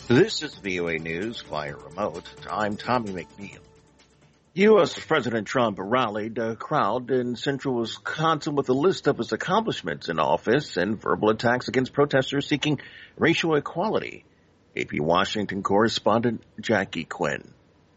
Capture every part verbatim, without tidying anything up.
This is V O A News via remote. I'm Tommy McNeil. U S. President Trump rallied a crowd in central Wisconsin with a list of his accomplishments in office and verbal attacks against protesters seeking racial equality. A P Washington correspondent Jackie Quinn.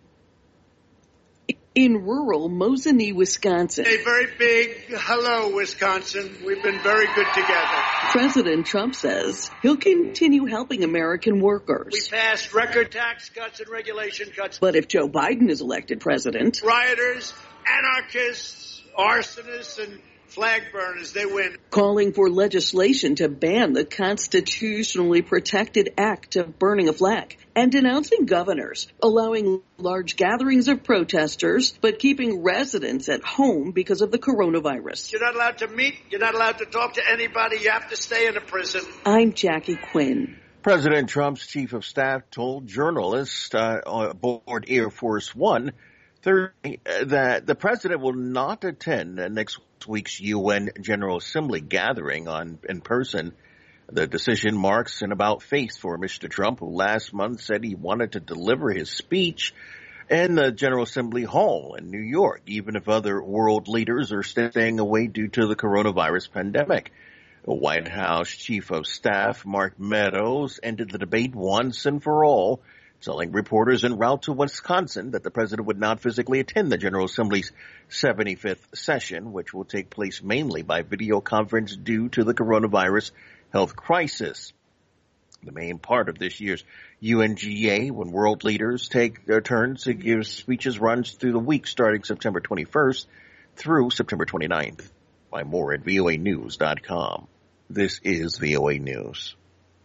In rural Mosinee, Wisconsin. A very big hello, Wisconsin. We've been very good together. President Trump says he'll continue helping American workers. We passed record tax cuts and regulation cuts. But if Joe Biden is elected president, rioters, anarchists, arsonists, and flag burners, they win. Calling for legislation to ban the constitutionally protected act of burning a flag and denouncing governors allowing large gatherings of protesters but keeping residents at home because of the coronavirus. You're not allowed to meet. You're not allowed to talk to anybody. You have to stay in a prison. I'm Jackie Quinn. President Trump's chief of staff told journalists uh, aboard Air Force One Thursday that the president will not attend next week's U N General Assembly gathering on in person. The decision marks an about face for Mister Trump, who last month said he wanted to deliver his speech in the General Assembly Hall in New York, even if other world leaders are staying away due to the coronavirus pandemic. The White House Chief of Staff Mark Meadows ended the debate once and for all, telling reporters en route to Wisconsin that the president would not physically attend the General Assembly's seventy-fifth session, which will take place mainly by video conference due to the coronavirus health crisis. The main part of this year's U N G A, when world leaders take their turns to give speeches, runs through the week starting September twenty-first through September twenty-ninth. Find more at V O A news dot com. This is V O A News.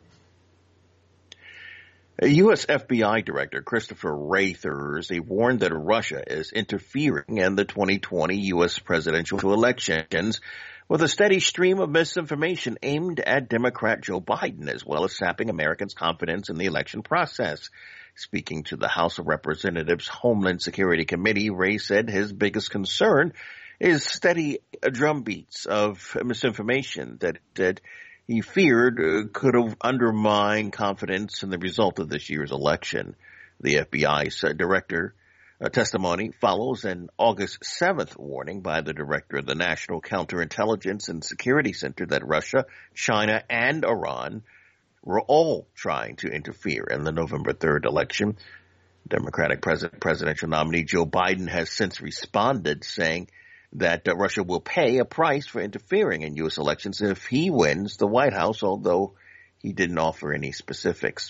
U S F B I Director Christopher Wray Thursday warned that Russia is interfering in the twenty twenty U S presidential elections with a steady stream of misinformation aimed at Democrat Joe Biden, as well as sapping Americans' confidence in the election process. Speaking to the House of Representatives Homeland Security Committee, Wray said his biggest concern is steady drumbeats of misinformation that, that he feared uh, could have undermined confidence in the result of this year's election. The F B I's uh, director uh, testimony follows an August seventh warning by the director of the National Counterintelligence and Security Center that Russia, China, and Iran were all trying to interfere in the November third election. Democratic president, presidential nominee Joe Biden has since responded, saying that uh, Russia will pay a price for interfering in U S elections if he wins the White House, although he didn't offer any specifics.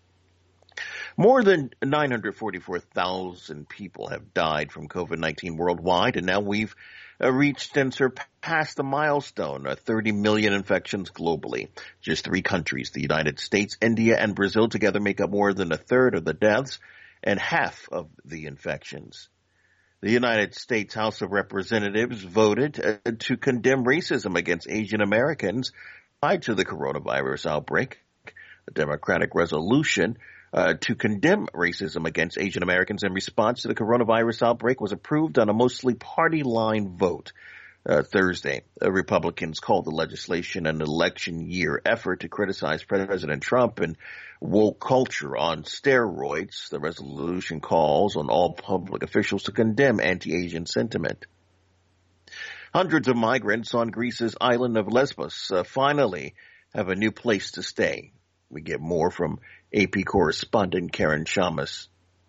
More than nine hundred forty-four thousand people have died from COVID nineteen worldwide, and now we've uh, reached and surpassed the milestone of thirty million infections globally. Just three countries, the United States, India, and Brazil, together make up more than a third of the deaths and half of the infections. The United States House of Representatives voted uh, to condemn racism against Asian Americans tied to the coronavirus outbreak. The Democratic resolution uh, to condemn racism against Asian Americans in response to the coronavirus outbreak was approved on a mostly party-line vote. Uh, Thursday, uh, Republicans called the legislation an election year effort to criticize President Trump and woke culture on steroids. The resolution calls on all public officials to condemn anti-Asian sentiment. Hundreds of migrants on Greece's island of Lesbos uh, finally have a new place to stay. We get more from A P correspondent Karen Chamas.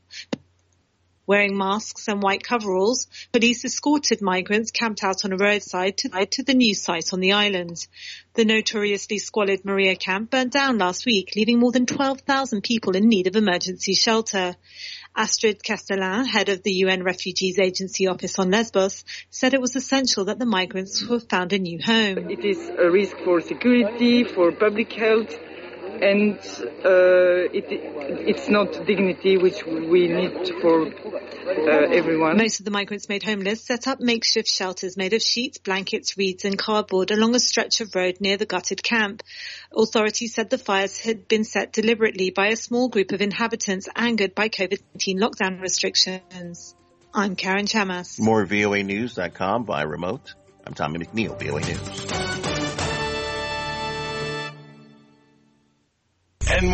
Wearing masks and white coveralls, police escorted migrants camped out on a roadside to, to the new site on the island. The notoriously squalid Moria camp burned down last week, leaving more than twelve thousand people in need of emergency shelter. Astrid Castellan, head of the U N Refugees Agency office on Lesbos, said it was essential that the migrants were found a new home. It is a risk for security, for public health, and uh, it, it's not dignity which we need for uh, everyone. Most of the migrants made homeless set up makeshift shelters made of sheets, blankets, reeds and cardboard along a stretch of road near the gutted camp. Authorities said the fires had been set deliberately by a small group of inhabitants angered by COVID nineteen lockdown restrictions. I'm Karen Chamas. More V O A news dot com via remote. I'm Tommy McNeil, V O A News.